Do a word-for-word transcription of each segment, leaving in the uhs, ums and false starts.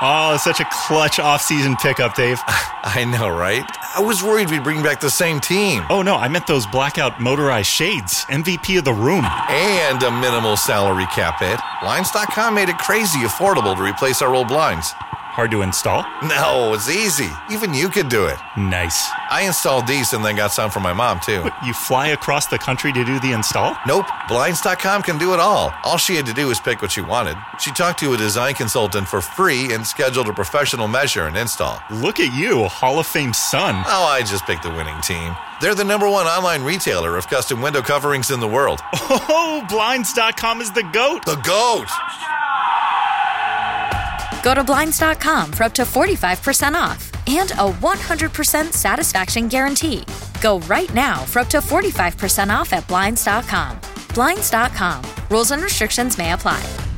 Oh, such a clutch off-season pickup, Dave. I know, right? I was worried we'd bring back the same team. Oh, no, I meant those blackout motorized shades. M V P of the room. And a minimal salary cap hit. Blinds dot com made it crazy affordable to replace our old blinds. Hard to install? No, it's easy. Even you could do it. Nice. I installed these and then got some for my mom, too. But you fly across the country to do the install? Nope. Blinds dot com can do it all. All she had to do was pick what she wanted. She talked to a design consultant for free and scheduled a professional measure and install. Look at you, Hall of Fame son. Oh, I just picked the winning team. They're the number one online retailer of custom window coverings in the world. Oh, Blinds dot com is the GOAT. The GOAT! Go to Blinds dot com for up to forty-five percent off and a one hundred percent satisfaction guarantee. Go right now for up to forty-five percent off at Blinds dot com. Blinds dot com. Rules and restrictions may apply.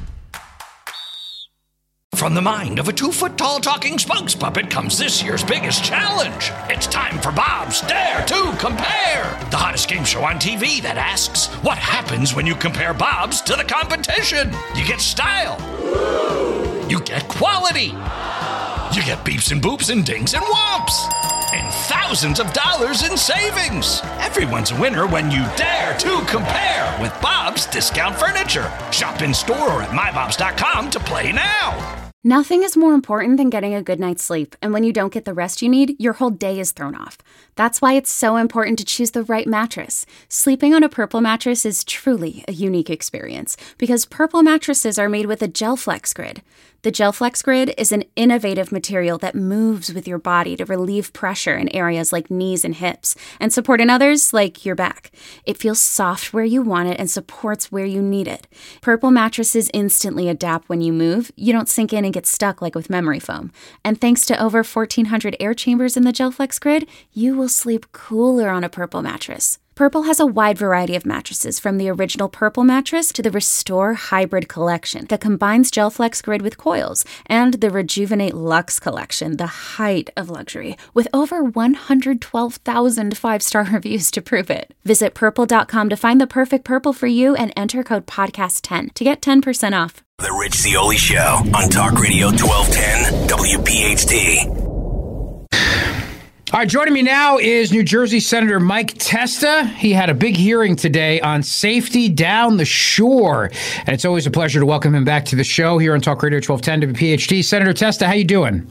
From the mind of a two-foot-tall talking spokes puppet comes this year's biggest challenge. It's time for Bob's Dare to Compare, the hottest game show on T V that asks, what happens when you compare Bob's to the competition? You get style. You get quality. You get beeps and boops and dings and whomps. And thousands of dollars in savings. Everyone's a winner when you dare to compare with Bob's Discount Furniture. Shop in store or at my bobs dot com to play now. Nothing is more important than getting a good night's sleep, and when you don't get the rest you need, your whole day is thrown off. That's why it's so important to choose the right mattress. Sleeping on a Purple mattress is truly a unique experience, because Purple mattresses are made with a GelFlex Grid. The GelFlex Grid is an innovative material that moves with your body to relieve pressure in areas like knees and hips, and support in others like your back. It feels soft where you want it and supports where you need it. Purple mattresses instantly adapt when you move. You don't sink in and get stuck like with memory foam. And thanks to over fourteen hundred air chambers in the GelFlex Grid, you will sleep cooler on a Purple mattress. Purple has a wide variety of mattresses, from the original Purple mattress to the Restore Hybrid collection that combines GelFlex Grid with coils, and the Rejuvenate Luxe collection, the height of luxury, with over one hundred twelve thousand five-star reviews to prove it. Visit purple dot com to find the perfect Purple for you and enter code podcast ten to get ten percent off. The Rich Zeoli Show on Talk Radio twelve ten W P H T. All right, joining me now is New Jersey Senator Mike Testa. He had a big hearing today on safety down the shore, and it's always a pleasure to welcome him back to the show here on Talk Radio twelve ten W P H T. Senator Testa, how you doing?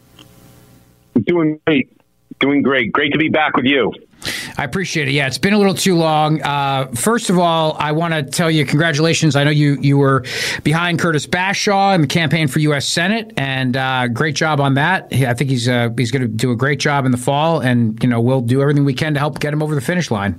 I'm doing great. Doing great. Great to be back with you. I appreciate it. Yeah, it's been a little too long. Uh, first of all, I want to tell you congratulations. I know you you were behind Curtis Bashaw in the campaign for U S Senate, and uh, great job on that. I think he's uh, he's going to do a great job in the fall, and you know we'll do everything we can to help get him over the finish line.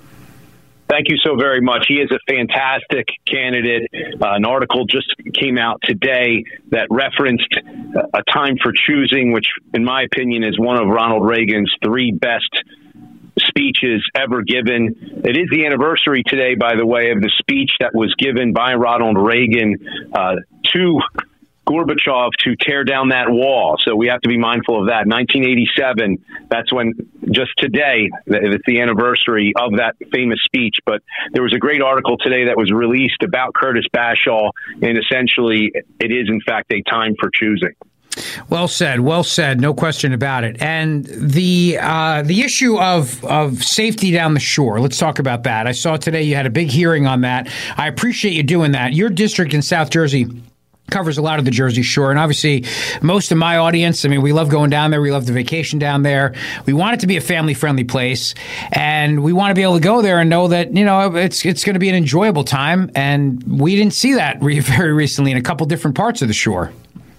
Thank you so very much. He is a fantastic candidate. Uh, an article just came out today that referenced A Time for Choosing, which, in my opinion, is one of Ronald Reagan's three best speeches ever given. It is the anniversary today, by the way, of the speech that was given by Ronald Reagan uh, to Gorbachev to tear down that wall. So we have to be mindful of that. nineteen eighty-seven, that's when, just today, it's the anniversary of that famous speech. But there was a great article today that was released about Curtis Bashaw, and essentially it is, in fact, a time for choosing. Well said. Well said. No question about it. And the uh, the issue of of safety down the shore. Let's talk about that. I saw today you had a big hearing on that. I appreciate you doing that. Your district in South Jersey covers a lot of the Jersey Shore. And obviously, most of my audience, I mean, we love going down there. We love the vacation down there. We want it to be a family-friendly place. And we want to be able to go there and know that, you know, it's it's going to be an enjoyable time. And we didn't see that re- very recently in a couple different parts of the shore.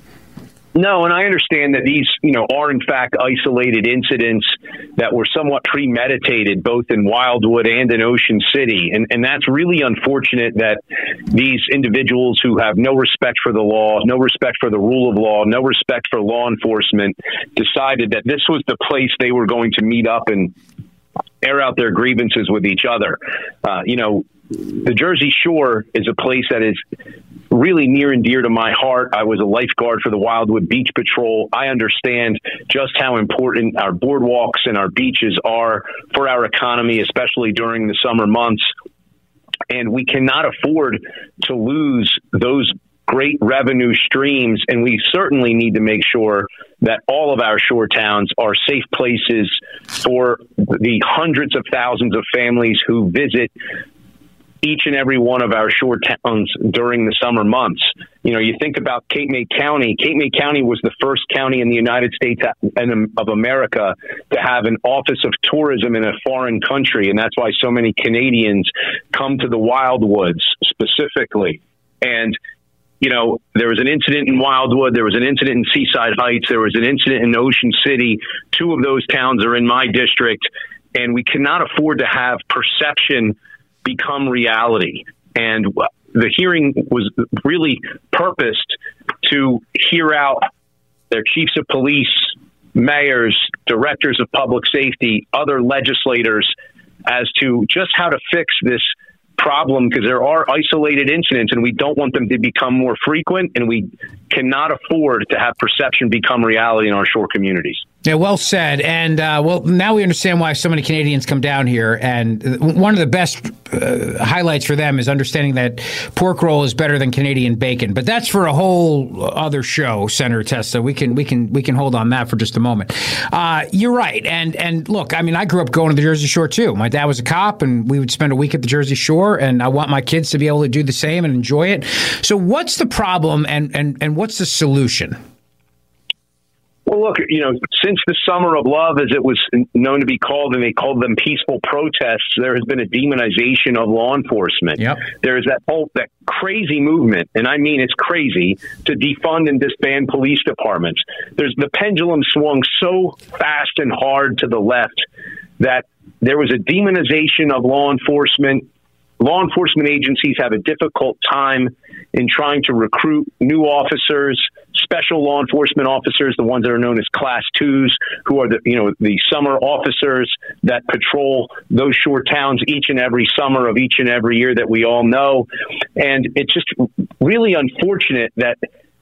No, and I understand that these, you know, are in fact isolated incidents that were somewhat premeditated, both in Wildwood and in Ocean City. And, and that's really unfortunate that these individuals who have no respect for the law, no respect for the rule of law, no respect for law enforcement, decided that this was the place they were going to meet up and air out their grievances with each other. Uh, you know, the Jersey Shore is a place that is really near and dear to my heart. I was a lifeguard for the Wildwood Beach Patrol. I understand just how important our boardwalks and our beaches are for our economy, especially during the summer months. And we cannot afford to lose those great revenue streams, and we certainly need to make sure that all of our shore towns are safe places for the hundreds of thousands of families who visit each and every one of our shore towns during the summer months. You know, you think about Cape May County. Cape May County was the first county in the United States of America to have an Office of Tourism in a foreign country, and that's why so many Canadians come to the Wildwoods specifically. And you know, there was an incident in Wildwood. There was an incident in Seaside Heights. There was an incident in Ocean City. Two of those towns are in my district, and we cannot afford to have perception become reality. And the hearing was really purposed to hear out their chiefs of police, mayors, directors of public safety, other legislators as to just how to fix this problem, because there are isolated incidents and we don't want them to become more frequent, and we cannot afford to have perception become reality in our shore communities. Yeah, well said. And, uh, well, now we understand why so many Canadians come down here. And one of the best uh, highlights for them is understanding that pork roll is better than Canadian bacon. But that's for a whole other show, Senator Testa. We can we can we can hold on that for just a moment. Uh, you're right. And and look, I mean, I grew up going to the Jersey Shore too. My dad was a cop, and we would spend a week at the Jersey Shore. And I want my kids to be able to do the same and enjoy it. So what's the problem, and and and what's the solution? Well, look, you know, since the Summer of Love, as it was known to be called, and they called them peaceful protests, there has been a demonization of law enforcement. Yep. There is that whole, that crazy movement, and I mean it's crazy, to defund and disband police departments. There's the pendulum swung so fast and hard to the left that there was a demonization of law enforcement. Law enforcement agencies have a difficult time in trying to recruit new officers, special law enforcement officers, the ones that are known as class twos, who are the, you know, the summer officers that patrol those shore towns each and every summer of each and every year that we all know. And it's just really unfortunate that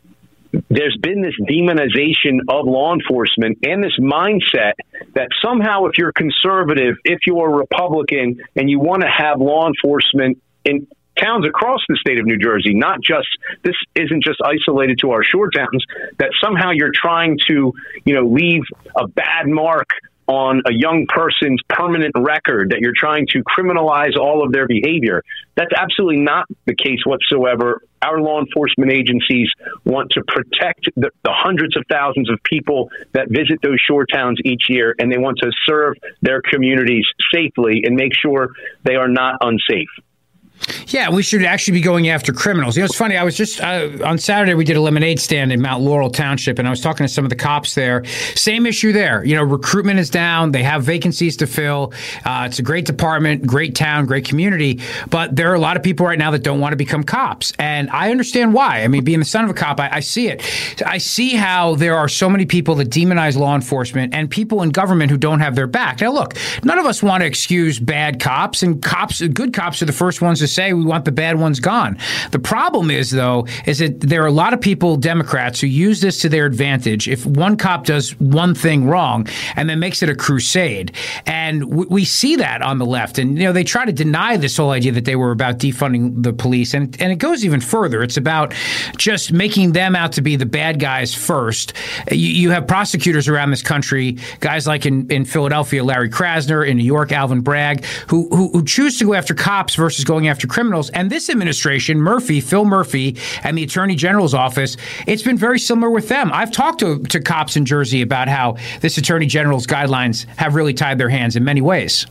there's been this demonization of law enforcement and this mindset that somehow if you're conservative, if you're a Republican, and you want to have law enforcement in towns across the state of New Jersey, not just, this isn't just isolated to our shore towns, that somehow you're trying to, you know, leave a bad mark on a young person's permanent record, that you're trying to criminalize all of their behavior. That's absolutely not the case whatsoever. Our law enforcement agencies want to protect the, the hundreds of thousands of people that visit those shore towns each year, and they want to serve their communities safely and make sure they are not unsafe. Yeah, we should actually be going after criminals. You know, it's funny. I was just uh, on Saturday, we did a lemonade stand in Mount Laurel Township, and I was talking to some of the cops there. Same issue there. You know, recruitment is down. They have vacancies to fill. Uh, it's a great department, great town, great community. But there are a lot of people right now that don't want to become cops. And I understand why. I mean, being the son of a cop, I, I see it. I see how there are so many people that demonize law enforcement and people in government who don't have their back. Now, look, none of us want to excuse bad cops, and cops, good cops are the first ones to say we want the bad ones gone. The problem is, though, is that there are a lot of people, Democrats, who use this to their advantage. If one cop does one thing wrong and then makes it a crusade, and w- we see that on the left, and you know they try to deny this whole idea that they were about defunding the police, and and it goes even further. It's about just making them out to be the bad guys first. You, you have prosecutors around this country, guys like in, in Philadelphia, Larry Krasner, in New York, Alvin Bragg, who, who who choose to go after cops versus going after criminals. And this administration, Murphy, Phil Murphy, and the Attorney General's office, it's been very similar with them. I've talked to, to cops in Jersey about how this Attorney General's guidelines have really tied their hands in many ways.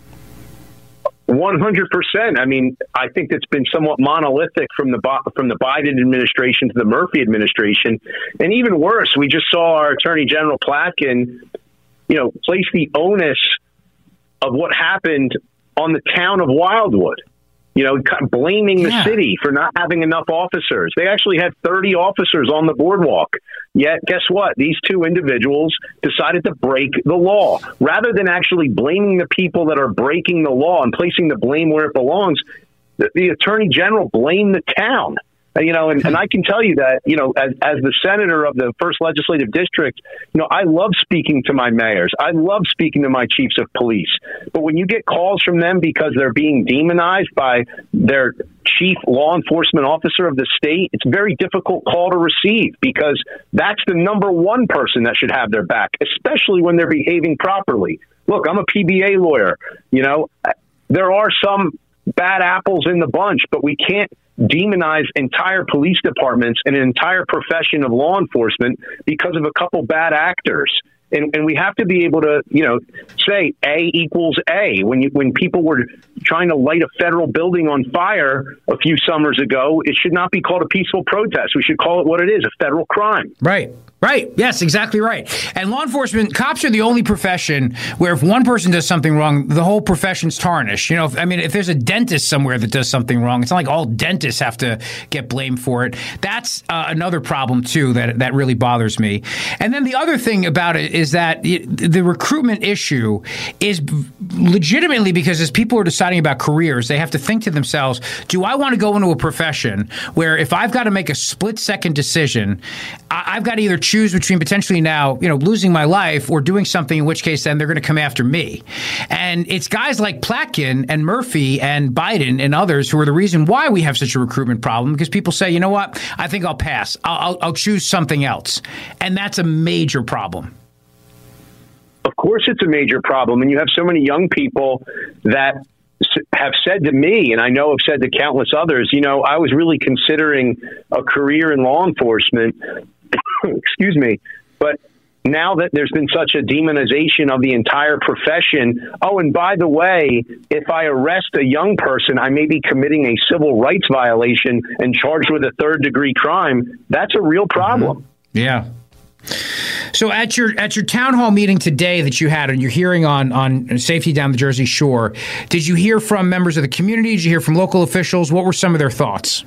one hundred percent. I mean, I think it's been somewhat monolithic from the from the Biden administration to the Murphy administration. And even worse, we just saw our Attorney General Platkin, you know, place the onus of what happened on the town of Wildwood. You know, blaming the yeah. city for not having enough officers. They actually had thirty officers on the boardwalk. Yet, guess what? These two individuals decided to break the law. Rather than actually blaming the people that are breaking the law and placing the blame where it belongs, the, the Attorney General blamed the town. You know, and, and I can tell you that, you know, as, as the senator of the first legislative district, you know, I love speaking to my mayors. I love speaking to my chiefs of police. But when you get calls from them because they're being demonized by their chief law enforcement officer of the state, it's a very difficult call to receive, because that's the number one person that should have their back, especially when they're behaving properly. Look, I'm a P B A lawyer. You know, there are some bad apples in the bunch, but we can't demonize entire police departments and an entire profession of law enforcement because of a couple bad actors. And, and we have to be able to, you know, say A equals A. When you, when people were trying to light a federal building on fire a few summers ago, it should not be called a peaceful protest. We should call it what it is, a federal crime. Right. Right. Yes, exactly right. And law enforcement, cops are the only profession where if one person does something wrong, the whole profession's tarnished. You know, if, I mean, if there's a dentist somewhere that does something wrong, it's not like all dentists have to get blamed for it. That's uh, another problem, too, that that really bothers me. And then the other thing about it is that it, the recruitment issue is legitimately because as people are deciding about careers, they have to think to themselves, do I want to go into a profession where if I've got to make a split-second decision, I, I've got to either choose between potentially now, you know, losing my life or doing something, in which case then they're going to come after me. And it's guys like Platkin and Murphy and Biden and others who are the reason why we have such a recruitment problem, because people say, you know what, I think I'll pass. I'll, I'll, I'll choose something else. And that's a major problem. Of course it's a major problem. And you have so many young people that have said to me, and I know have said to countless others, you know, I was really considering a career in law enforcement. Excuse me. But now that there's been such a demonization of the entire profession, oh, and by the way, if I arrest a young person, I may be committing a civil rights violation and charged with a third degree crime. That's a real problem. Mm-hmm. Yeah. So at your at your town hall meeting today that you had and you're hearing on, on safety down the Jersey Shore, did you hear from members of the community? Did you hear from local officials? What were some of their thoughts?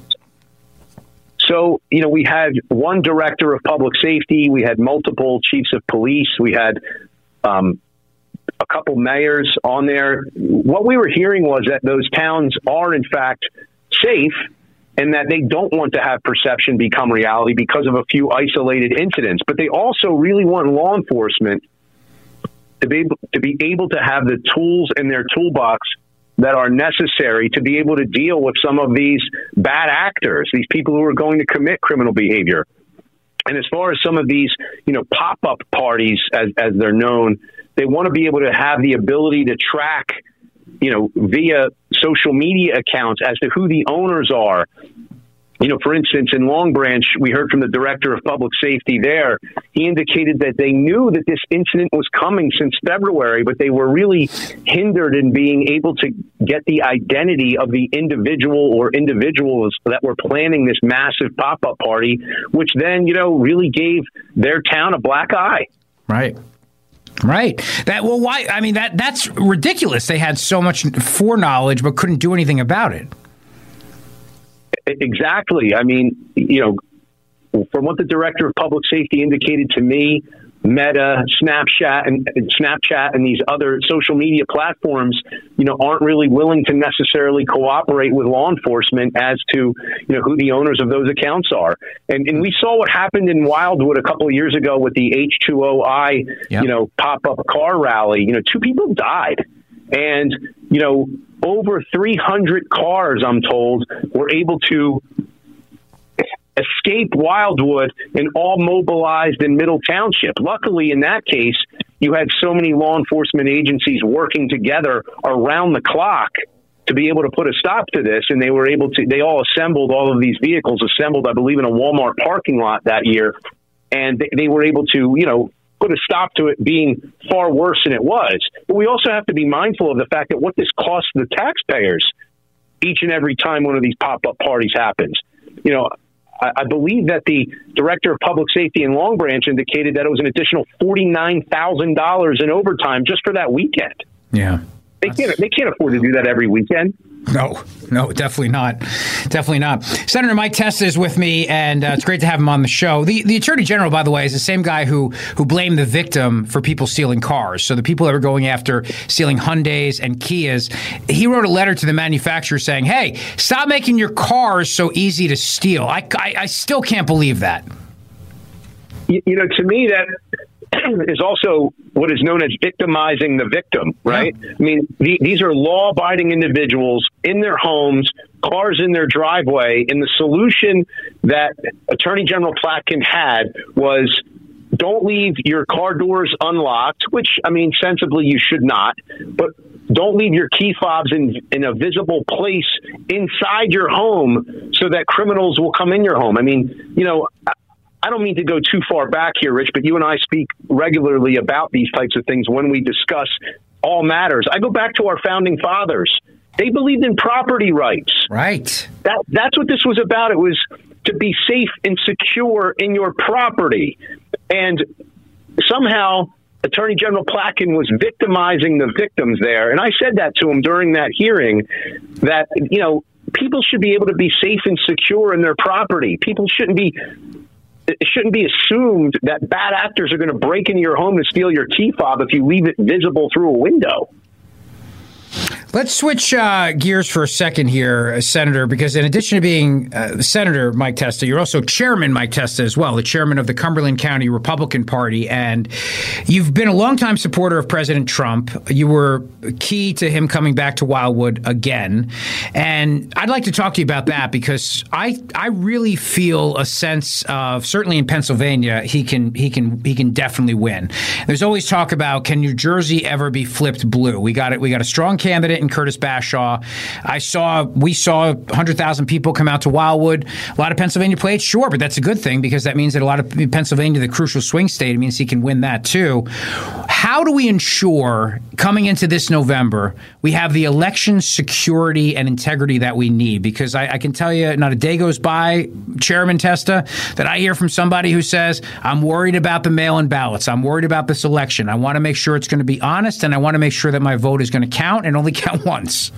So, you know, we had one director of public safety. We had multiple chiefs of police. We had um, a couple mayors on there. What we were hearing was that those towns are, in fact, safe and that they don't want to have perception become reality because of a few isolated incidents. But they also really want law enforcement to be able to, be able to have the tools in their toolbox that are necessary to be able to deal with some of these bad actors, these people who are going to commit criminal behavior. And as far as some of these, you know, pop-up parties, as, as they're known, they want to be able to have the ability to track, you know, via social media accounts as to who the owners are. You know, for instance, in Long Branch, we heard from the director of public safety there. He indicated that they knew that this incident was coming since February, but they were really hindered in being able to get the identity of the individual or individuals that were planning this massive pop-up party, which then, you know, really gave their town a black eye. Right. Right. That well, why? I mean, that that's ridiculous. They had so much foreknowledge, but couldn't do anything about it. Exactly. I mean, you know, from what the director of public safety indicated to me, Meta, Snapchat, and, and Snapchat, and these other social media platforms, you know, aren't really willing to necessarily cooperate with law enforcement as to, you know, who the owners of those accounts are. And and we saw what happened in Wildwood a couple of years ago with the H two O I, yep. you know, pop-up car rally. You know, two people died, and you know, over three hundred cars, I'm told, were able to escape Wildwood and all mobilized in Middle Township. Luckily, in that case, you had so many law enforcement agencies working together around the clock to be able to put a stop to this. And they were able to, they all assembled, all of these vehicles assembled, I believe, in a Walmart parking lot that year. And they, they were able to, you know, put a stop to it being far worse than it was. But we also have to be mindful of the fact that what this costs the taxpayers each and every time one of these pop-up parties happens. You know, I, I believe that the director of public safety in Long Branch indicated that it was an additional forty-nine thousand dollars in overtime just for that weekend. Yeah. They can't, they can't afford to do that every weekend. No, no, definitely not. Definitely not. Senator Mike Testa is with me, and uh, it's great to have him on the show. The the Attorney General, by the way, is the same guy who who blamed the victim for people stealing cars. So the people that were going after stealing Hyundais and Kias, he wrote a letter to the manufacturer saying, hey, stop making your cars so easy to steal. I, I, I still can't believe that. You, you know, to me, that is also what is known as victimizing the victim, right? Yeah. I mean, the, these are law-abiding individuals in their homes, cars in their driveway, and the solution that Attorney General Platkin had was don't leave your car doors unlocked, which, I mean, sensibly you should not, but don't leave your key fobs in, in a visible place inside your home so that criminals will come in your home. I mean, you know, I don't mean to go too far back here, Rich, but you and I speak regularly about these types of things when we discuss all matters. I go back to our founding fathers. They believed in property rights. Right. That That's what this was about. It was to be safe and secure in your property. And somehow Attorney General Platkin was victimizing the victims there. And I said that to him during that hearing, that, you know, people should be able to be safe and secure in their property. People shouldn't be... It shouldn't be assumed that bad actors are going to break into your home and steal your key fob if you leave it visible through a window. Let's switch uh, gears for a second here, Senator, because in addition to being uh, Senator Mike Testa, you're also Chairman Mike Testa as well, the chairman of the Cumberland County Republican Party. And you've been a longtime supporter of President Trump. You were key to him coming back to Wildwood again. And I'd like to talk to you about that because I I really feel a sense of, certainly in Pennsylvania, he can he can he can definitely win. There's always talk about, can New Jersey ever be flipped blue? We got it. We got a strong candidate in Curtis Bashaw. I saw, we saw one hundred thousand people come out to Wildwood. A lot of Pennsylvania played, sure, but that's a good thing because that means that a lot of Pennsylvania, the crucial swing state, it means he can win that too. How do we ensure coming into this November, we have the election security and integrity that we need? Because I, I can tell you, not a day goes by, Chairman Testa, that I hear from somebody who says, I'm worried about the mail-in ballots. I'm worried about this election. I want to make sure it's going to be honest, and I want to make sure that my vote is going to count and only count once.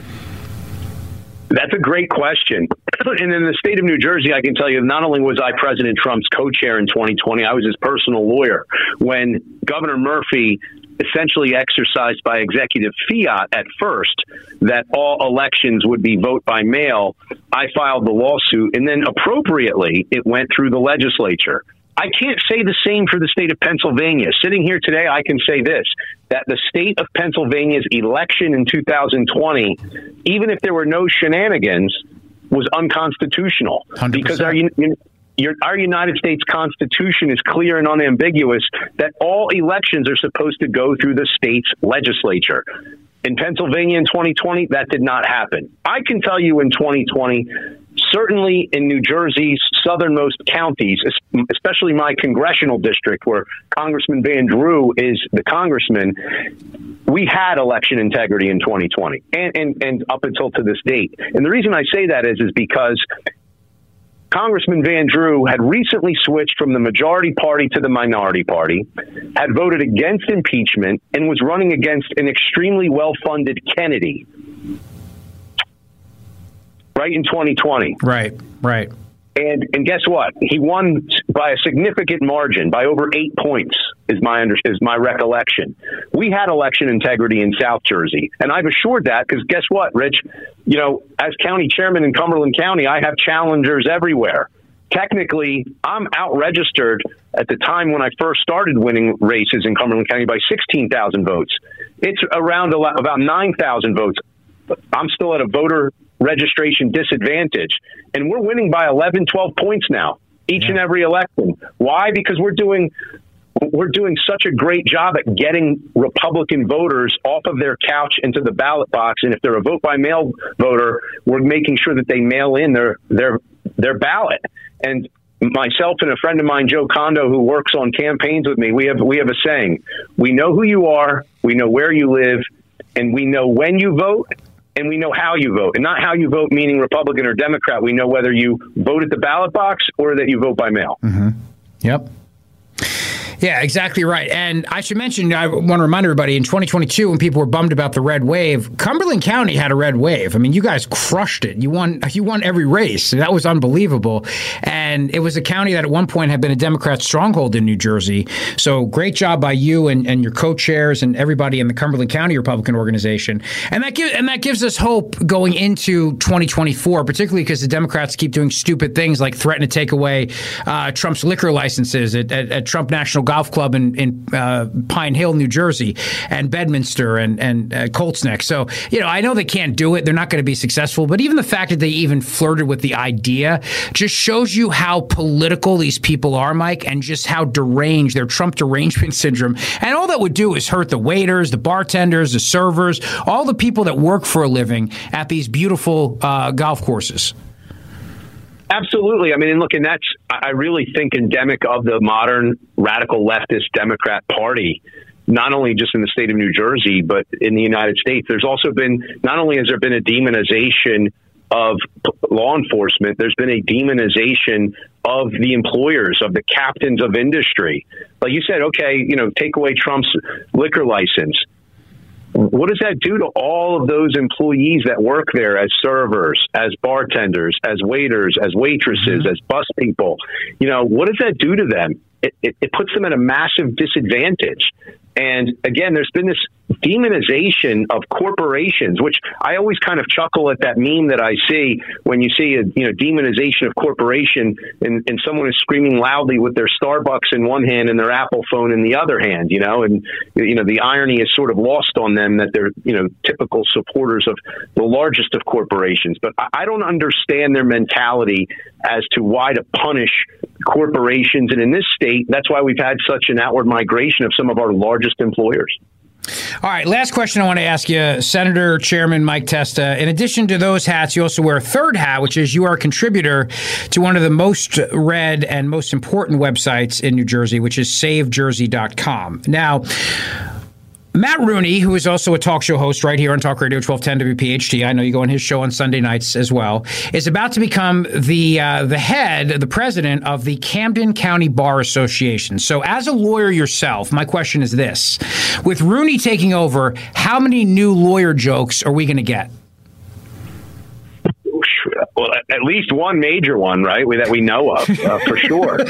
That's a great question. And in the state of New Jersey, I can tell you, not only was I President Trump's co-chair in twenty twenty, I was his personal lawyer when Governor Murphy essentially exercised by executive fiat at first that all elections would be vote by mail. I filed the lawsuit, and then appropriately, it went through the legislature. I can't say the same for the state of Pennsylvania. Sitting here today, I can say this, that the state of Pennsylvania's election in two thousand twenty, even if there were no shenanigans, was unconstitutional. one hundred percent. Because our, your, our United States Constitution is clear and unambiguous that all elections are supposed to go through the state's legislature. In Pennsylvania in twenty twenty, that did not happen. I can tell you in twenty twenty, certainly in New Jersey's southernmost counties, especially my congressional district where Congressman Van Drew is the congressman, we had election integrity in twenty twenty and, and, and up until to this date. And the reason I say that is, is because Congressman Van Drew had recently switched from the majority party to the minority party, had voted against impeachment, and was running against an extremely well-funded Kennedy. Right in twenty twenty. Right, right. And and guess what? He won by a significant margin, by over eight points, is my under, is my recollection. We had election integrity in South Jersey, and I've assured that because guess what, Rich? You know, as county chairman in Cumberland County, I have challengers everywhere. Technically, I'm out-registered at the time when I first started winning races in Cumberland County by sixteen thousand votes. It's around about nine thousand votes. I'm still at a voter registration disadvantage, and we're winning by eleven, twelve points now each yeah. and every election. Why? Because we're doing we're doing such a great job at getting Republican voters off of their couch into the ballot box, and if they're a vote by mail voter, we're making sure that they mail in their their their ballot. And myself and a friend of mine, Joe Kondo, who works on campaigns with me, we have we have a saying: we know who you are, we know where you live, and we know when you vote, and we know how you vote. And not how you vote, meaning Republican or Democrat. We know whether you vote at the ballot box or that you vote by mail. Mm-hmm. Yep. Yeah, exactly right. And I should mention, I want to remind everybody, in twenty twenty-two, when people were bummed about the red wave, Cumberland County had a red wave. I mean, you guys crushed it. You won You won every race. That was unbelievable. And it was a county that at one point had been a Democrat stronghold in New Jersey. So great job by you and, and your co-chairs and everybody in the Cumberland County Republican organization. And that, give, and that gives us hope going into twenty twenty-four, particularly because the Democrats keep doing stupid things like threaten to take away uh, Trump's liquor licenses at, at, at Trump National Golf Club in, in uh, Pine Hill, New Jersey, and Bedminster and, and uh, Colts Neck. So, you know, I know they can't do it. They're not going to be successful. But even the fact that they even flirted with the idea just shows you how political these people are, Mike, and just how deranged, their Trump derangement syndrome. And all that would do is hurt the waiters, the bartenders, the servers, all the people that work for a living at these beautiful uh, golf courses. Absolutely. I mean, and look, and that's, I really think, endemic of the modern radical leftist Democrat Party, not only just in the state of New Jersey, but in the United States. There's also been, not only has there been a demonization of law enforcement, there's been a demonization of the employers, of the captains of industry. Like you said, okay, you know, take away Trump's liquor license. What does that do to all of those employees that work there as servers, as bartenders, as waiters, as waitresses, mm-hmm. as bus people? You know, what does that do to them? It, it, it puts them at a massive disadvantage. And again, there's been this demonization of corporations, which I always kind of chuckle at that meme that I see when you see a you know demonization of corporation and, and someone is screaming loudly with their Starbucks in one hand and their Apple phone in the other hand, you know, and you know the irony is sort of lost on them that they're you know typical supporters of the largest of corporations. But I, I don't understand their mentality as to why to punish corporations. And in this state, that's why we've had such an outward migration of some of our largest employers. All right, last question I want to ask you, Senator Chairman Mike Testa. In addition to those hats, you also wear a third hat, which is you are a contributor to one of the most read and most important websites in New Jersey, which is save jersey dot com. Now, Matt Rooney, who is also a talk show host right here on Talk Radio twelve ten W P H T, I know you go on his show on Sunday nights as well, is about to become the uh, the head, the president of the Camden County Bar Association. So as a lawyer yourself, my question is this. With Rooney taking over, how many new lawyer jokes are we going to get? Well, at least one major one, right, that we know of, uh, for sure.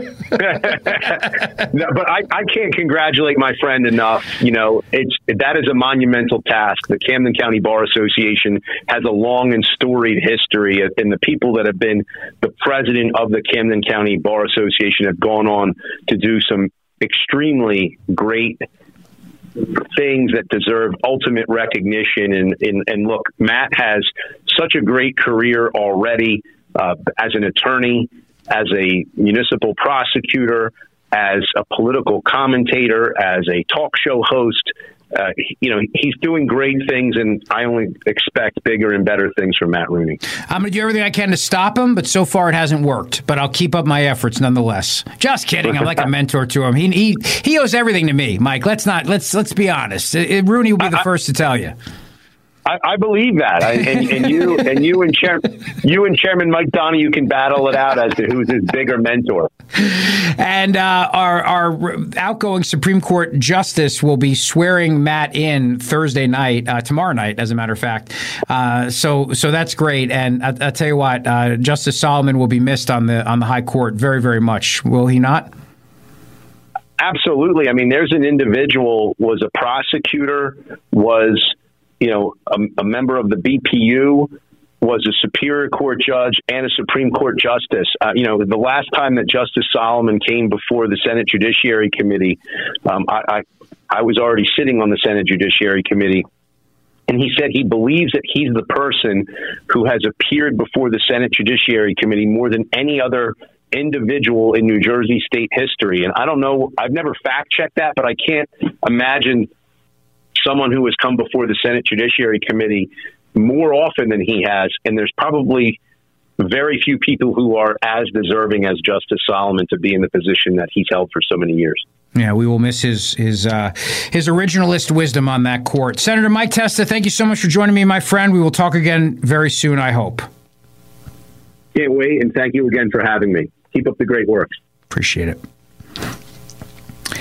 No, but I, I can't congratulate my friend enough. You know, it's that is a monumental task. The Camden County Bar Association has a long and storied history, and the people that have been the president of the Camden County Bar Association have gone on to do some extremely great things that deserve ultimate recognition. And, and, and look, Matt has such a great career already uh, as an attorney, as a municipal prosecutor, as a political commentator, as a talk show host. Uh, you know, he's doing great things, and I only expect bigger and better things from Matt Rooney. I'm going to do everything I can to stop him, but so far it hasn't worked. But I'll keep up my efforts nonetheless. Just kidding. I'm like a mentor to him. He he he owes everything to me, Mike. Let's not let's let's be honest. It, Rooney will be the I, first to tell you. I, I believe that, I, and, and you and you and Chair, you and Chairman Mike Donahue can battle it out as to who's his bigger mentor. And uh, our our outgoing Supreme Court justice will be swearing Matt in Thursday night, uh, tomorrow night, as a matter of fact. Uh, so so that's great. And I, I'll tell you what, uh, Justice Solomon will be missed on the on the High Court very very much. Will he not? Absolutely. I mean, there's an individual, was a prosecutor, was you know, a, a member of the B P U, was a Superior Court judge and a Supreme Court justice. Uh, you know, the last time that Justice Solomon came before the Senate Judiciary Committee, um, I, I, I was already sitting on the Senate Judiciary Committee, and he said he believes that he's the person who has appeared before the Senate Judiciary Committee more than any other individual in New Jersey state history. And I don't know, I've never fact-checked that, but I can't imagine someone who has come before the Senate Judiciary Committee more often than he has, and there's probably very few people who are as deserving as Justice Solomon to be in the position that he's held for so many years. Yeah, we will miss his his uh, his originalist wisdom on that court. Senator Mike Testa, thank you so much for joining me, my friend. We will talk again very soon, I hope. Can't wait, and thank you again for having me. Keep up the great work. Appreciate it.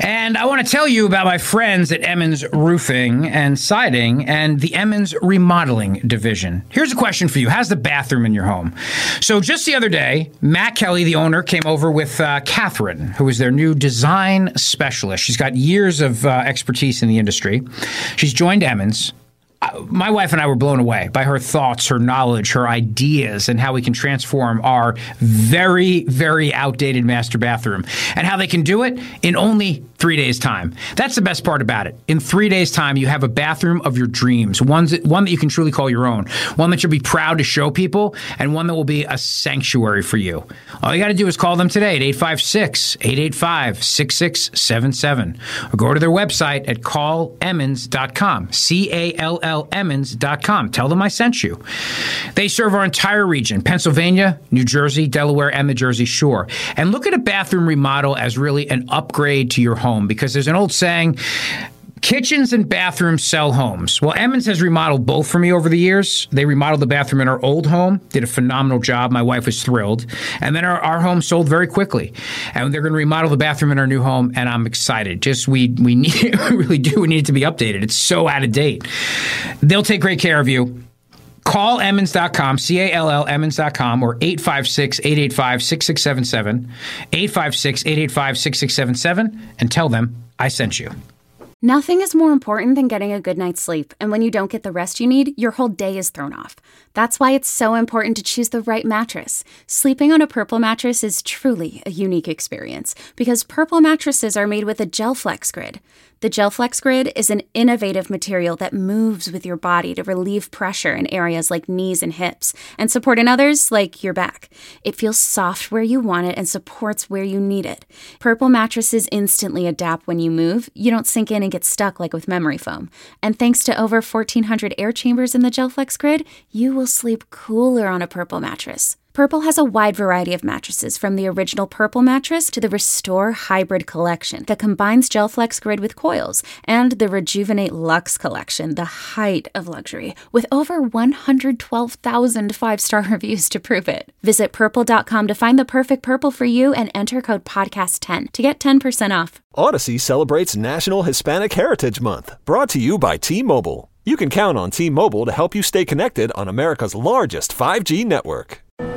And I want to tell you about my friends at Emmons Roofing and Siding and the Emmons Remodeling Division. Here's a question for you. How's the bathroom in your home? So just the other day, Matt Kelly, the owner, came over with uh, Catherine, who is their new design specialist. She's got years of uh, expertise in the industry. She's joined Emmons. My wife and I were blown away by her thoughts, her knowledge, her ideas, and how we can transform our very, very outdated master bathroom and how they can do it in only three days' time. That's the best part about it. In three days' time, you have a bathroom of your dreams, one that, one that you can truly call your own, one that you'll be proud to show people, and one that will be a sanctuary for you. All you got to do is call them today at eight five six, eight eight five, six six seven seven or go to their website at call emmons dot com, C A L L Emmons dot com. Tell them I sent you. They serve our entire region, Pennsylvania, New Jersey, Delaware, and the Jersey Shore. And look at a bathroom remodel as really an upgrade to your home, because there's an old saying, kitchens and bathrooms sell homes. Well, Emmons has remodeled both for me over the years. They remodeled the bathroom in our old home, did a phenomenal job. My wife was thrilled. And then our, our home sold very quickly. And they're going to remodel the bathroom in our new home, and I'm excited. Just we we need we really do. We need it to be updated. It's so out of date. They'll take great care of you. Call emmons dot com, C A L L Emmons dot com, or eight five six, eight eight five, six six seven seven, eight five six, eight eight five, six six seven seven, and tell them I sent you. Nothing is more important than getting a good night's sleep, and when you don't get the rest you need, your whole day is thrown off. That's why it's so important to choose the right mattress. Sleeping on a Purple mattress is truly a unique experience, because Purple mattresses are made with a GelFlex Grid. The GelFlex Grid is an innovative material that moves with your body to relieve pressure in areas like knees and hips, and support in others like your back. It feels soft where you want it and supports where you need it. Purple mattresses instantly adapt when you move. You don't sink in and get stuck like with memory foam. And thanks to over fourteen hundred air chambers in the GelFlex Grid, you will sleep cooler on a Purple mattress. Purple has a wide variety of mattresses, from the original Purple mattress to the Restore Hybrid collection that combines GelFlex Grid with coils, and the Rejuvenate Luxe collection, the height of luxury, with over one hundred twelve thousand five-star reviews to prove it. Visit purple dot com to find the perfect Purple for you and enter code podcast ten to get ten percent off. Odyssey celebrates National Hispanic Heritage Month, brought to you by T-Mobile. You can count on T-Mobile to help you stay connected on America's largest five G network.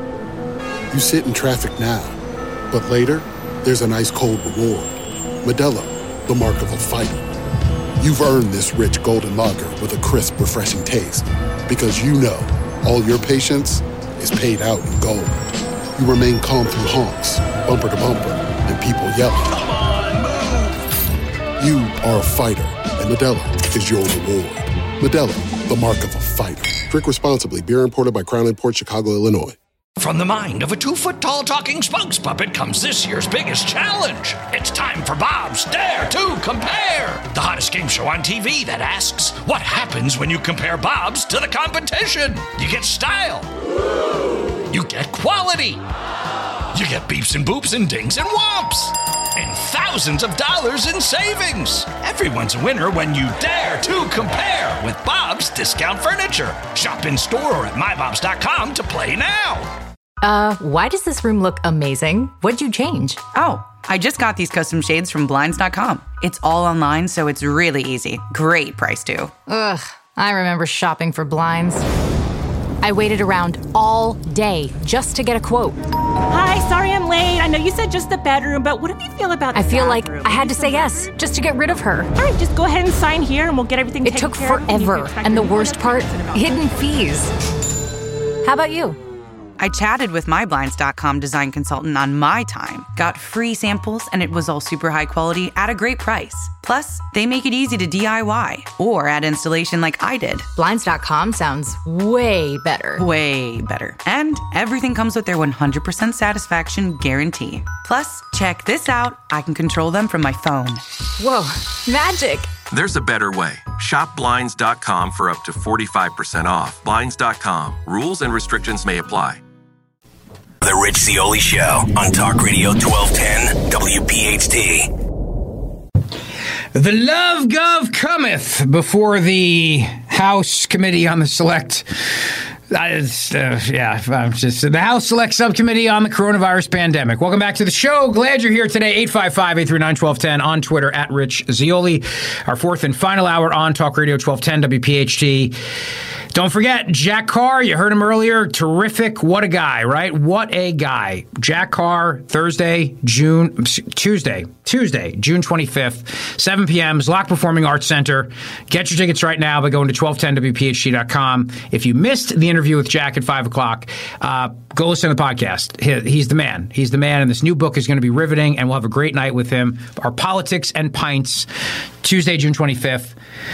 You sit in traffic now, but later, there's an ice-cold reward. Modelo, the mark of a fighter. You've earned this rich golden lager with a crisp, refreshing taste. Because you know, all your patience is paid out in gold. You remain calm through honks, bumper to bumper, and people yelling. Come on, move! You are a fighter, and Modelo is your reward. Modelo, the mark of a fighter. Drink responsibly. Beer imported by Crown Imports, Chicago, Illinois. From the mind of a two-foot-tall talking spokes puppet comes this year's biggest challenge. It's time for Bob's Dare to Compare, the hottest game show on T V that asks, what happens when you compare Bob's to the competition? You get style. You get quality. You get beeps and boops and dings and whomps. And thousands of dollars in savings. Everyone's a winner when you dare to compare with Bob's Discount Furniture. Shop in store or at my bobs dot com to play now. Uh, why does this room look amazing? What'd you change? Oh, I just got these custom shades from blinds dot com. It's all online, so it's really easy. Great price, too. Ugh, I remember shopping for blinds. I waited around all day just to get a quote. Hi, sorry I'm late. I know you said just the bedroom, but what do you feel about the I feel bathroom? like I had to say yes just to get rid of her. All right, just go ahead and sign here and we'll get everything It taken took care of. forever, and the worst part, hidden fees. How about you? I chatted with my blinds dot com design consultant on my time, got free samples, and it was all super high quality at a great price. Plus, they make it easy to D I Y or add installation like I did. blinds dot com sounds way better. Way better. And everything comes with their one hundred percent satisfaction guarantee. Plus, check this out. I can control them from my phone. Whoa, magic. There's a better way. Shop blinds dot com for up to forty-five percent off. blinds dot com. Rules and restrictions may apply. The Rich Zeoli Show on Talk Radio twelve ten W P H T. The love gov cometh before the House Committee on the Select It's, uh, yeah, I'm just the House Select Subcommittee on the Coronavirus Pandemic. Welcome back to the show. Glad you're here today. eight five five, eight three nine, one two one zero on Twitter at Rich Zeoli. Our fourth and final hour on Talk Radio twelve ten W P H T. Don't forget, Jack Carr, you heard him earlier. Terrific. What a guy, right? What a guy. Jack Carr, Thursday, June, Tuesday, Tuesday, June twenty-fifth, seven p.m., Zlock Performing Arts Center. Get your tickets right now by going to twelve ten W P H T dot com. If you missed the interview with Jack at five o'clock, uh, go listen to the podcast. He, he's the man. He's the man, and this new book is going to be riveting, and we'll have a great night with him. Our Politics and Pints, Tuesday, June twenty-fifth.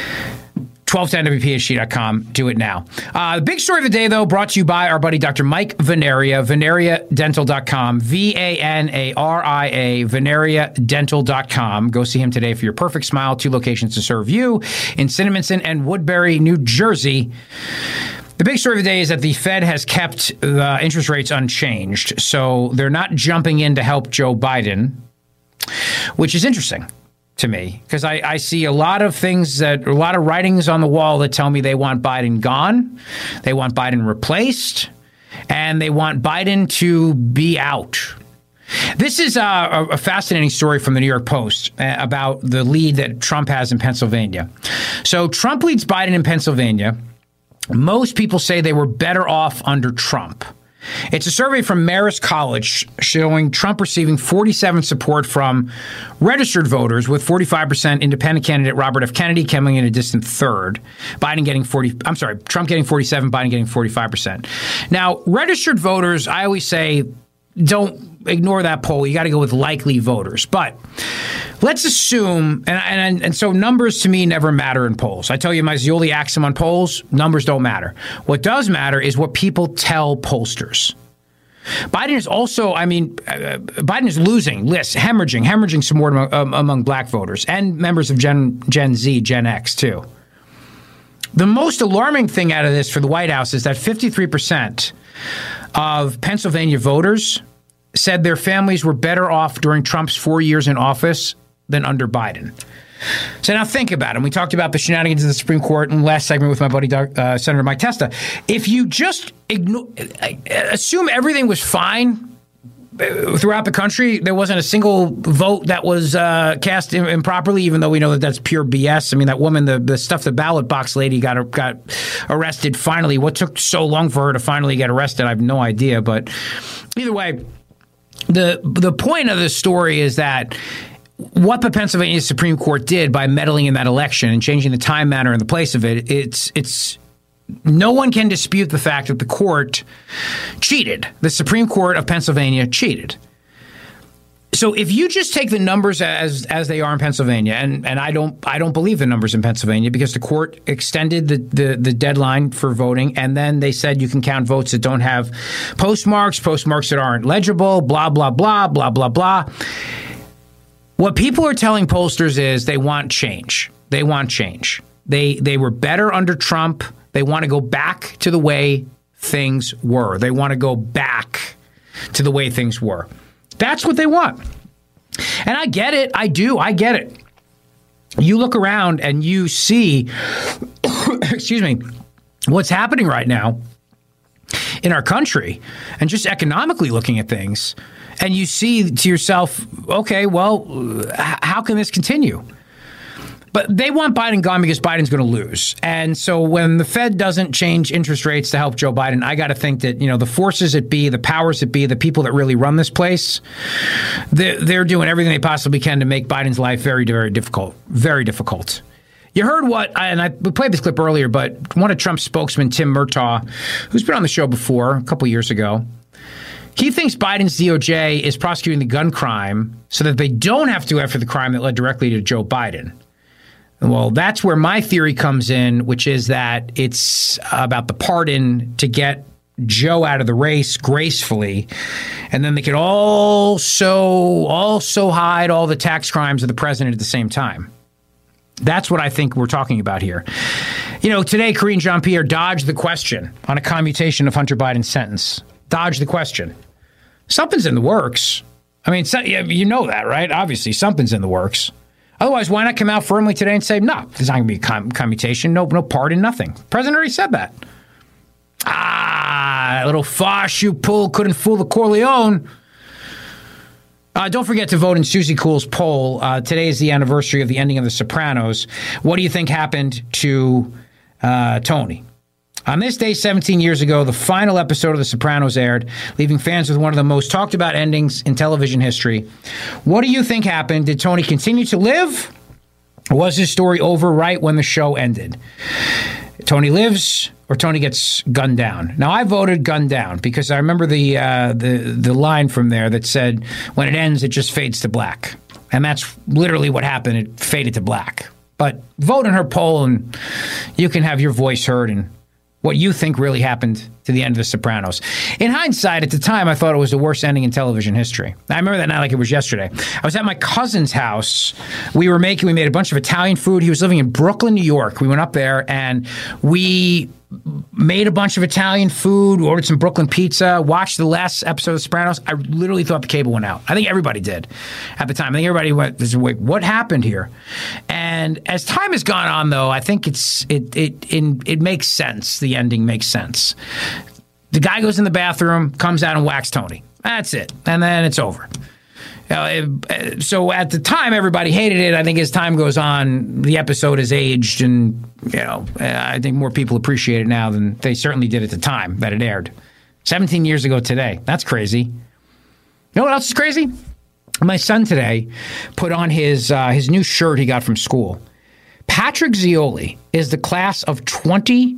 twelve ten W P H T dot com. Do it now. Uh, the big story of the day, though, brought to you by our buddy Doctor Mike Veneria, veneria dental dot com, V A N A R I A, veneria dental dot com. Go see him today for your perfect smile. Two locations to serve you in Cinnaminson and Woodbury, New Jersey. The big story of the day is that the Fed has kept the interest rates unchanged, so they're not jumping in to help Joe Biden, which is interesting to me, because I, I see a lot of things that a lot of writings on the wall that tell me they want Biden gone, they want Biden replaced, and they want Biden to be out. This is a, a fascinating story from the New York Post uh, about the lead that Trump has in Pennsylvania. So Trump leads Biden in Pennsylvania. Most people say they were better off under Trump. It's a survey from Marist College showing Trump receiving forty-seven support from registered voters, with forty-five percent independent candidate Robert F. Kennedy coming in a distant third. Biden getting forty. I'm sorry, Trump getting forty-seven, Biden getting forty-five percent. Now, registered voters, I always say, don't ignore that poll. You got to go with likely voters. But let's assume, and, and and so numbers to me never matter in polls. I tell you my Zeoli axiom on polls, numbers don't matter. What does matter is what people tell pollsters. Biden is also, I mean, uh, Biden is losing lists, hemorrhaging, hemorrhaging support among, um, among black voters and members of Gen, Gen Z, Gen X too. The most alarming thing out of this for the White House is that fifty-three percent of Pennsylvania voters said their families were better off during Trump's four years in office than under Biden. So now think about it. We talked about the shenanigans of the Supreme Court in the last segment with my buddy uh, Senator Mike Testa. If you just ignore, assume everything was fine throughout the country, there wasn't a single vote that was uh, cast improperly, even though we know that that's pure B S. I mean, that woman, the, the stuff, the ballot box lady got got arrested finally. What took so long for her to finally get arrested, I have no idea. But either way, the the point of the story is that what the Pennsylvania Supreme Court did by meddling in that election and changing the time, manner, and the place of it, it's it's no one can dispute the fact that the court cheated. The Supreme Court of Pennsylvania cheated. So if you just take the numbers as as they are in Pennsylvania, and, and I don't I don't believe the numbers in Pennsylvania, because the court extended the, the, the deadline for voting, and then they said you can count votes that don't have postmarks, postmarks that aren't legible, blah, blah, blah, blah, blah, blah. What people are telling pollsters is they want change. They want change. They they were better under Trump. They want to go back to the way things were. They want to go back to the way things were. That's what they want. And I get it. I do. I get it. You look around and you see, excuse me, what's happening right now in our country, and just economically looking at things, and you see to yourself, okay, well, how can this continue? But they want Biden gone because Biden's going to lose. And so when the Fed doesn't change interest rates to help Joe Biden, I got to think that, you know, the forces that be, the powers that be, the people that really run this place, they're, they're doing everything they possibly can to make Biden's life very, very difficult, very difficult. You heard what, and I we played this clip earlier, but one of Trump's spokesman, Tim Murtaugh, who's been on the show before a couple years ago, he thinks Biden's D O J is prosecuting the gun crime so that they don't have to go after the crime that led directly to Joe Biden. Well, that's where my theory comes in, which is that it's about the pardon to get Joe out of the race gracefully, and then they could also also hide all the tax crimes of the president at the same time. That's what I think we're talking about here. You know, today, Karine Jean-Pierre dodged the question on a commutation of Hunter Biden's sentence. Dodged the question. Something's in the works. I mean, you know that, right? Obviously, something's in the works. Otherwise, why not come out firmly today and say, no, there's not going to be a com- commutation, no, no pardon, nothing. The president already said that. Ah, that little farce you pulled couldn't fool the Corleone. Uh, don't forget to vote in Susie Cool's poll. Uh, today is the anniversary of the ending of The Sopranos. What do you think happened to uh, Tony? On this day, seventeen years ago, the final episode of The Sopranos aired, leaving fans with one of the most talked about endings in television history. What do you think happened? Did Tony continue to live? Or was his story over right when the show ended? Tony lives or Tony gets gunned down. Now, I voted gunned down because I remember the uh, the the line from there that said, when it ends, it just fades to black. And that's literally what happened. It faded to black. But vote in her poll and you can have your voice heard and what you think really happened to the end of The Sopranos. In hindsight, at the time, I thought it was the worst ending in television history. I remember that night like it was yesterday. I was at my cousin's house. We were making, we made a bunch of Italian food. He was living in Brooklyn, New York. We went up there and we made a bunch of Italian food, ordered some Brooklyn pizza, watched the last episode of The Sopranos. I literally thought the cable went out. I think everybody did at the time. I think everybody went, wait, what happened here? And as time has gone on, though, I think it's it it it, it makes sense. The ending makes sense. The guy goes in the bathroom, comes out and whacks Tony. That's it. And then it's over. Uh, so at the time, everybody hated it. I think as time goes on, the episode has aged, and you know, I think more people appreciate it now than they certainly did at the time that it aired. seventeen years ago today. That's crazy. You know what else is crazy? My son today put on his uh, his new shirt he got from school. Patrick Zeoli is the class of twenty.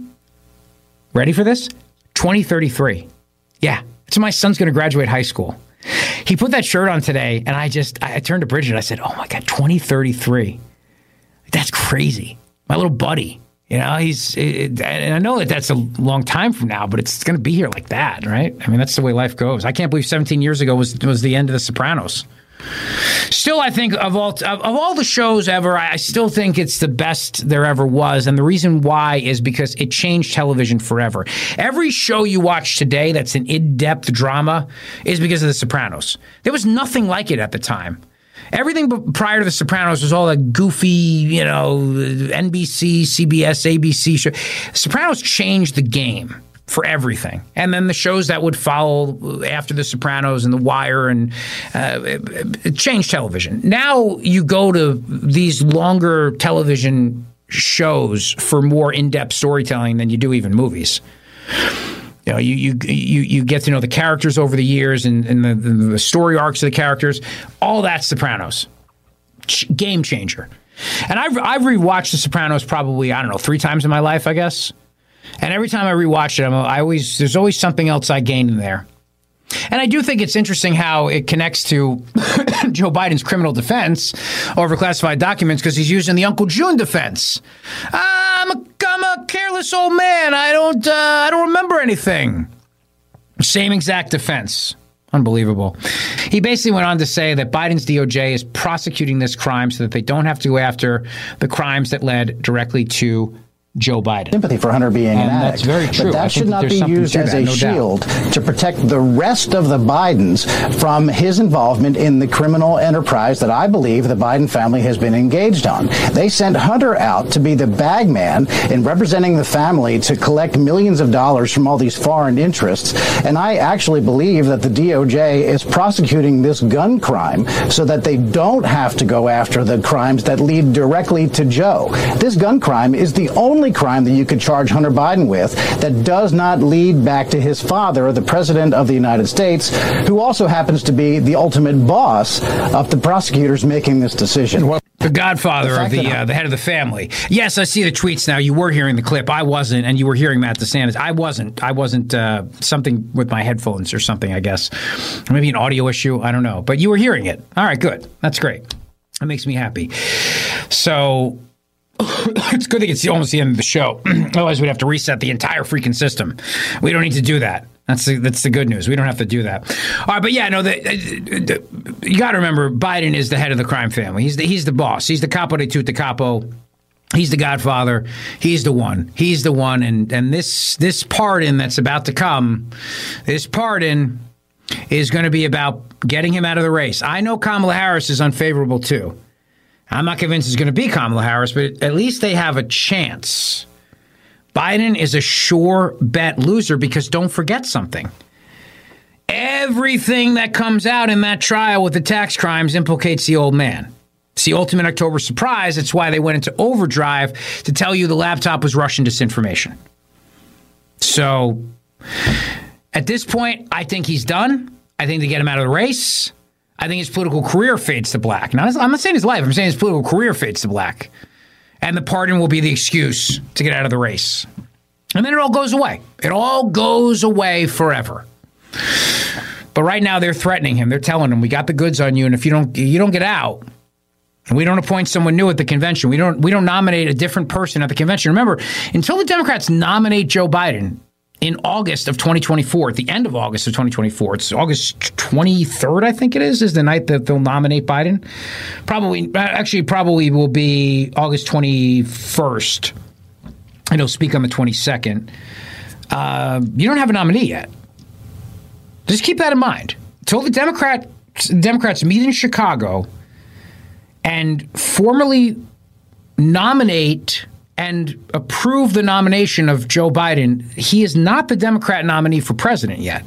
Ready for this? twenty thirty-three. Yeah, so my son's going to graduate high school. He put that shirt on today, and I just, I turned to Bridget, and I said, oh my God, twenty thirty-three. That's crazy. My little buddy, you know, he's, it, and I know that that's a long time from now, but it's going to be here like that, right? I mean, that's the way life goes. I can't believe seventeen years ago was was the end of The Sopranos. Still, I think of all of, of all the shows ever, I still think it's the best there ever was. And the reason why is because it changed television forever. Every show you watch today that's an in-depth drama is because of The Sopranos. There was nothing like it at the time. Everything prior to The Sopranos was all a goofy, you know, N B C, C B S, A B C show. Sopranos changed the game for everything. And then the shows that would follow after The Sopranos and The Wire, and uh, it, it changed television. Now you go to these longer television shows for more in-depth storytelling than you do even movies. You know, you you you, you get to know the characters over the years and, and the, the, the story arcs of the characters. All that's Sopranos. Ch- game changer. And I've, I've rewatched The Sopranos probably, I don't know, three times in my life, I guess. And every time I rewatch it, I'm, I always there's always something else I gained in there. And I do think it's interesting how it connects to Joe Biden's criminal defense over classified documents, because he's using the Uncle June defense. I'm a, I'm a careless old man. I don't uh, I don't remember anything. Same exact defense. Unbelievable. He basically went on to say that Biden's D O J is prosecuting this crime so that they don't have to go after the crimes that led directly to Joe Biden. Sympathy for Hunter being an addict. That's very true. But that should not be used as a shield to protect the rest of the Bidens from his involvement in the criminal enterprise that I believe the Biden family has been engaged on. They sent Hunter out to be the bag man in representing the family to collect millions of dollars from all these foreign interests. And I actually believe that the D O J is prosecuting this gun crime so that they don't have to go after the crimes that lead directly to Joe. This gun crime is the only crime that you could charge Hunter Biden with that does not lead back to his father, the president of the United States, who also happens to be the ultimate boss of the prosecutors making this decision. The godfather the of the uh, the head of the family. Yes, I see the tweets now. You were hearing the clip. I wasn't, and you were hearing Matt DeSantis. I wasn't. I wasn't. Uh, something with my headphones or something, I guess. Maybe an audio issue. I don't know. But you were hearing it. All right, good. That's great. That makes me happy. So it's good that it's almost the end of the show. Otherwise, we'd have to reset the entire freaking system. We don't need to do that. That's the, that's the good news. We don't have to do that. All right, but yeah, no, the, the, you got to remember, Biden is the head of the crime family. He's the, he's the boss. He's the capo de tutti capo. He's the godfather. He's the one. He's the one. And and this this pardon that's about to come, this pardon is going to be about getting him out of the race. I know Kamala Harris is unfavorable too. I'm not convinced it's going to be Kamala Harris, but at least they have a chance. Biden is a sure bet loser because don't forget something. Everything that comes out in that trial with the tax crimes implicates the old man. It's the ultimate October surprise. It's why they went into overdrive to tell you the laptop was Russian disinformation. So at this point, I think he's done. I think they get him out of the race. I think his political career fades to black. Now, I'm not saying his life. I'm saying his political career fades to black. And the pardon will be the excuse to get out of the race. And then it all goes away. It all goes away forever. But right now they're threatening him. They're telling him, we got the goods on you, and if you don't you don't get out, and we don't appoint someone new at the convention, we don't we don't nominate a different person at the convention. Remember, until the Democrats nominate Joe Biden in August of twenty twenty-four, at the end of August of twenty twenty-four, it's August twenty-third, I think it is, is the night that they'll nominate Biden. Probably, actually, probably will be August twenty-first, and he'll speak on the twenty-second. Uh, you don't have a nominee yet. Just keep that in mind. Until the Democrat, Democrats meet in Chicago and formally nominate and approve the nomination of Joe Biden, he is not the Democrat nominee for president yet.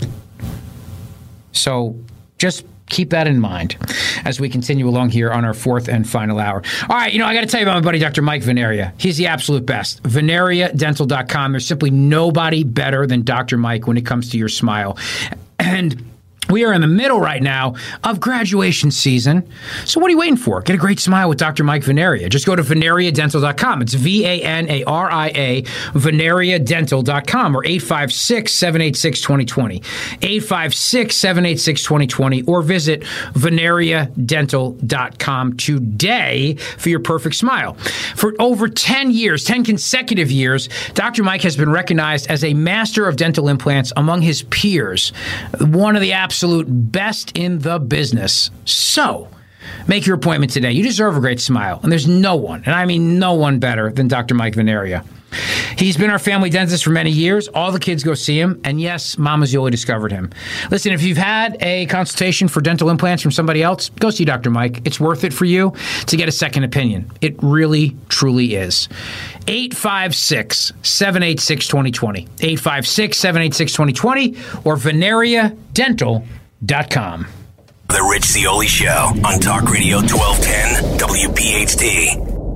So just keep that in mind as we continue along here on our fourth and final hour. All right, you know, I got to tell you about my buddy, Doctor Mike Veneria. He's the absolute best. Veneria Dental dot com. There's simply nobody better than Doctor Mike when it comes to your smile. And we are in the middle right now of graduation season. So what are you waiting for? Get a great smile with Doctor Mike Veneria. Just go to Veneria Dental dot com. It's V A N A R I A, Veneria Dental dot com, or eight five six, seven eight six, two zero two zero. eight five six, seven eight six, two zero two zero, or visit Veneria Dental dot com today for your perfect smile. For over ten years, ten consecutive years, Doctor Mike has been recognized as a master of dental implants among his peers. One of the absolute Absolute best in the business. So make your appointment today. You deserve a great smile. And there's no one, and I mean no one better than Doctor Mike Veneria. He's been our family dentist for many years. All the kids go see him. And yes, Mama Zioli discovered him. Listen, if you've had a consultation for dental implants from somebody else, go see Doctor Mike. It's worth it for you to get a second opinion. It really, truly is. eight five six, seven eight six, two zero two zero. eight five six, seven eight six, two zero two zero or Veneria Dental dot com. The Rich Zioli Show on Talk Radio twelve ten W P H T.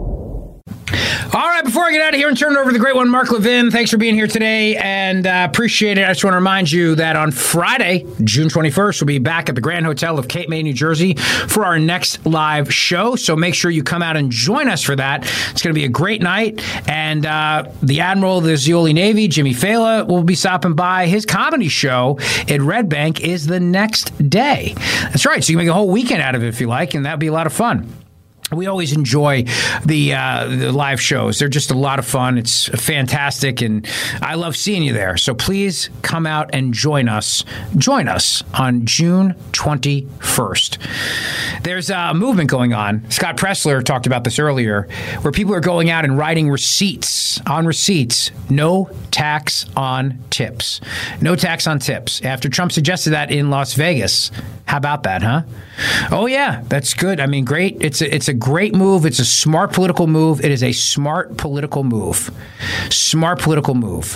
All right, before I get out of here and turn it over to the great one, Mark Levin, thanks for being here today and uh, appreciate it. I just want to remind you that on Friday, June twenty-first, we'll be back at the Grand Hotel of Cape May, New Jersey for our next live show. So make sure you come out and join us for that. It's going to be a great night. And uh, the Admiral of the Zioli Navy, Jimmy Fela, will be stopping by. His comedy show at Red Bank is the next day. That's right. So you can make a whole weekend out of it if you like, and that'd be a lot of fun. We always enjoy the uh, the live shows. They're just a lot of fun. It's fantastic, and I love seeing you there. So please come out and join us. Join us on June twenty-first. There's a movement going on. Scott Pressler talked about this earlier, where people are going out and writing receipts on receipts. No tax on tips. No tax on tips. After Trump suggested that in Las Vegas. How about that, huh? Oh, yeah, that's good. I mean, great. It's a, it's a great move. It's a smart political move. It is a smart political move. Smart political move.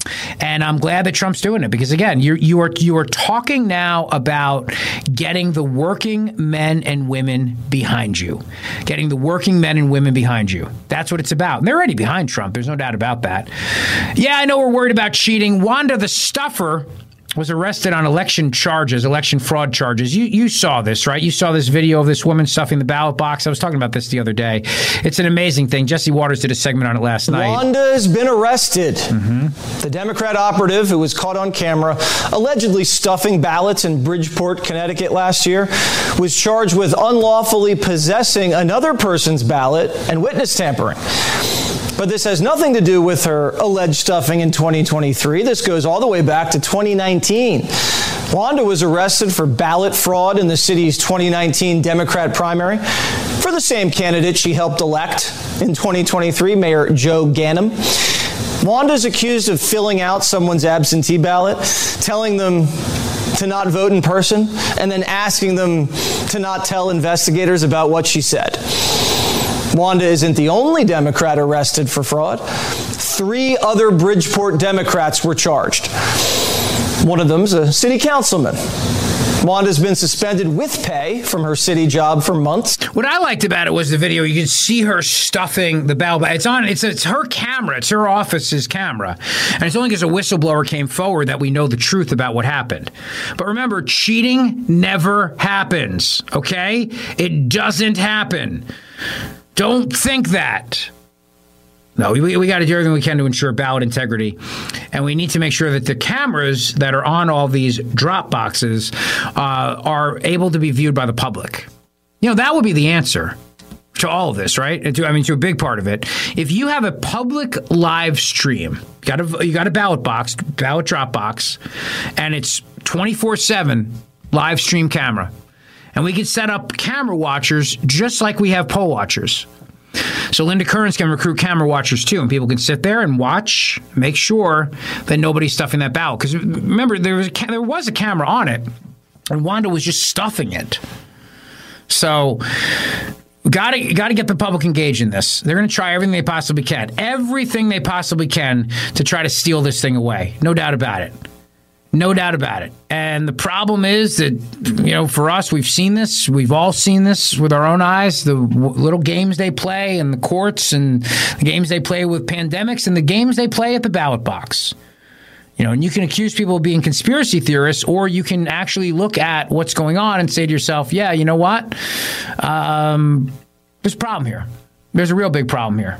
And I'm glad that Trump's doing it because, again, you you are you are talking now about getting the working men and women behind you, getting the working men and women behind you. That's what it's about. And they're already behind Trump. There's no doubt about that. Yeah, I know we're worried about cheating. Wanda the Stuffer was arrested on election charges, election fraud charges. You you saw this, right? You saw this video of this woman stuffing the ballot box. I was talking about this the other day. It's an amazing thing. Jesse Waters did a segment on it last night. Wanda has been arrested. Mm-hmm. The Democrat operative who was caught on camera allegedly stuffing ballots in Bridgeport, Connecticut last year was charged with unlawfully possessing another person's ballot and witness tampering. But this has nothing to do with her alleged stuffing in twenty twenty-three. This goes all the way back to twenty nineteen. Wanda was arrested for ballot fraud in the city's twenty nineteen Democrat primary for the same candidate she helped elect in twenty twenty-three, Mayor Joe Ganim. Wanda's accused of filling out someone's absentee ballot, telling them to not vote in person, and then asking them to not tell investigators about what she said. Wanda isn't the only Democrat arrested for fraud. Three other Bridgeport Democrats were charged. One of them's a city councilman. Wanda's been suspended with pay from her city job for months. What I liked about it was the video. You can see her stuffing the bell. It's on. It's it's her camera. It's her office's camera, and it's only because a whistleblower came forward that we know the truth about what happened. But remember, cheating never happens. Okay, it doesn't happen. Don't think that. No, we, we got to do everything we can to ensure ballot integrity. And we need to make sure that the cameras that are on all these drop boxes uh, are able to be viewed by the public. You know, that would be the answer to all of this, right? And to, I mean, to a big part of it. If you have a public live stream, you got a, you got a ballot box, ballot drop box, and it's twenty-four seven live stream camera. And we can set up camera watchers just like we have poll watchers. So Linda Kearns can recruit camera watchers too, and people can sit there and watch, make sure that nobody's stuffing that ballot. Because remember, there was a, there was a camera on it, and Wanda was just stuffing it. So got to got to get the public engaged in this. They're going to try everything they possibly can, everything they possibly can to try to steal this thing away. No doubt about it. No doubt about it. And the problem is that, you know, for us, we've seen this. We've all seen this with our own eyes, the w- little games they play in the courts and the games they play with pandemics and the games they play at the ballot box. You know, and you can accuse people of being conspiracy theorists, or you can actually look at what's going on and say to yourself, yeah, you know what? Um, there's a problem here. There's a real big problem here.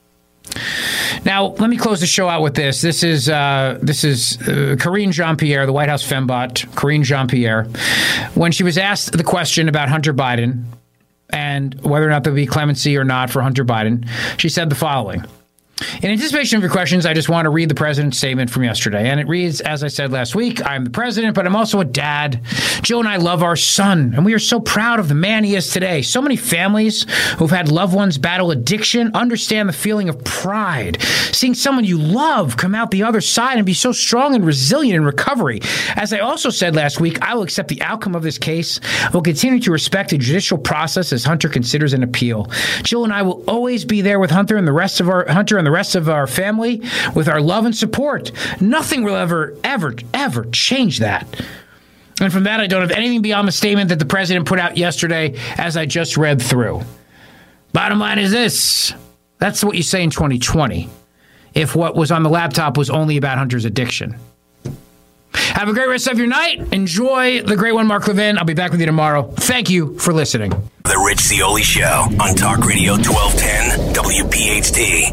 Now, let me close the show out with this. This is uh, this is uh, Karine Jean-Pierre, the White House fembot, Karine Jean-Pierre, when she was asked the question about Hunter Biden and whether or not there would be clemency or not for Hunter Biden, she said the following. In anticipation of your questions, I just want to read the president's statement from yesterday. And it reads, as I said last week, I'm the president, but I'm also a dad. Jill and I love our son, and we are so proud of the man he is today. So many families who've had loved ones battle addiction understand the feeling of pride. Seeing someone you love come out the other side and be so strong and resilient in recovery. As I also said last week, I will accept the outcome of this case. I will continue to respect the judicial process as Hunter considers an appeal. Jill and I will always be there with Hunter and the rest of our Hunter and the rest of our family with our love and support. Nothing will ever, ever, ever change that. And from that, I don't have anything beyond the statement that the president put out yesterday, as I just read through. Bottom line is this. That's what you say in twenty twenty, if what was on the laptop was only about Hunter's addiction. Have a great rest of your night. Enjoy the great one, Mark Levin. I'll be back with you tomorrow. Thank you for listening. The Rich Zeoli Show on Talk Radio twelve ten W P H T.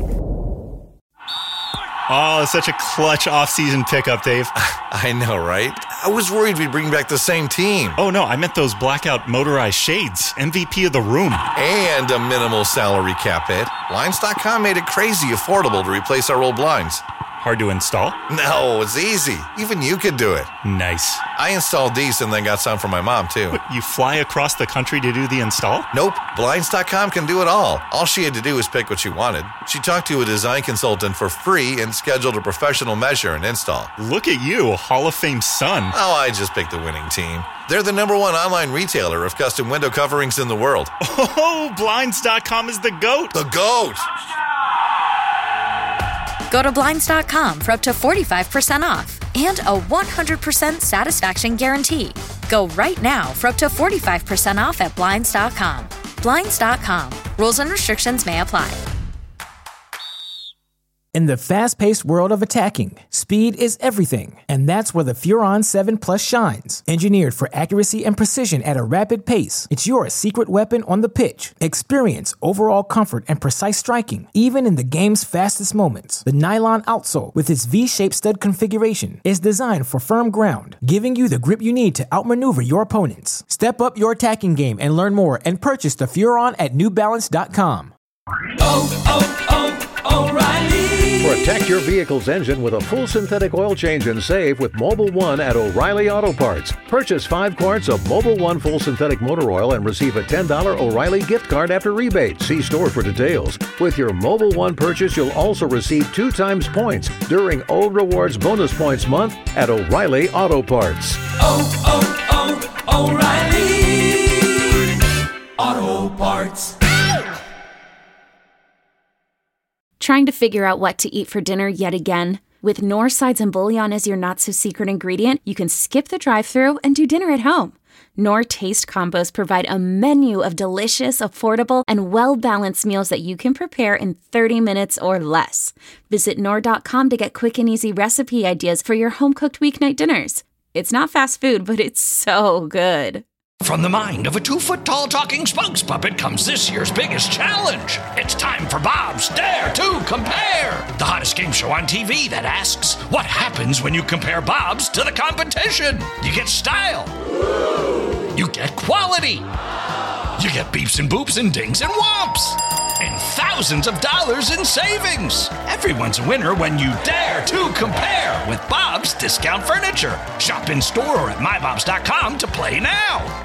Oh, such a clutch off-season pickup, Dave. I know, right? I was worried we'd bring back the same team. Oh, no, I meant those blackout motorized shades. M V P of the room. And a minimal salary cap hit. Blinds dot com made it crazy affordable to replace our old blinds. Hard to install? No, it's easy. Even you could do it. Nice. I installed these and then got some for my mom, too. What, you fly across the country to do the install? Nope. Blinds dot com can do it all. All she had to do was pick what she wanted. She talked to a design consultant for free and scheduled a professional measure and install. Look at you, Hall of Fame son. Oh, I just picked the winning team. They're the number one online retailer of custom window coverings in the world. Oh, Blinds dot com is the GOAT. The GOAT! Go to Blinds dot com for up to forty-five percent off and a one hundred percent satisfaction guarantee. Go right now for up to forty-five percent off at Blinds dot com. Blinds dot com. Rules and restrictions may apply. In the fast-paced world of attacking, speed is everything, and that's where the Furon seven Plus shines. Engineered for accuracy and precision at a rapid pace, it's your secret weapon on the pitch. Experience overall comfort and precise striking, even in the game's fastest moments. The nylon outsole, with its V-shaped stud configuration, is designed for firm ground, giving you the grip you need to outmaneuver your opponents. Step up your attacking game and learn more, and purchase the Furon at New Balance dot com. Oh, oh, oh, O'Reilly. Protect your vehicle's engine with a full synthetic oil change and save with Mobil one at O'Reilly Auto Parts. Purchase five quarts of Mobil one full synthetic motor oil and receive a ten dollars O'Reilly gift card after rebate. See store for details. With your Mobil one purchase, you'll also receive two times points during O Rewards Bonus Points Month at O'Reilly Auto Parts. Oh, oh, oh, O'Reilly Auto Parts. Trying to figure out what to eat for dinner yet again? With Knorr sides and bouillon as your not-so-secret ingredient, you can skip the drive-thru and do dinner at home. Knorr Taste Combos provide a menu of delicious, affordable, and well-balanced meals that you can prepare in thirty minutes or less. Visit Knorr dot com to get quick and easy recipe ideas for your home-cooked weeknight dinners. It's not fast food, but it's so good. From the mind of a two-foot-tall talking spokes puppet comes this year's biggest challenge. It's time for Bob's Dare to Compare, the hottest game show on T V that asks, what happens when you compare Bob's to the competition? You get style. You get quality. You get beeps and boops and dings and whomps. And thousands of dollars in savings. Everyone's a winner when you dare to compare with Bob's Discount Furniture. Shop in store or at my bobs dot com to play now.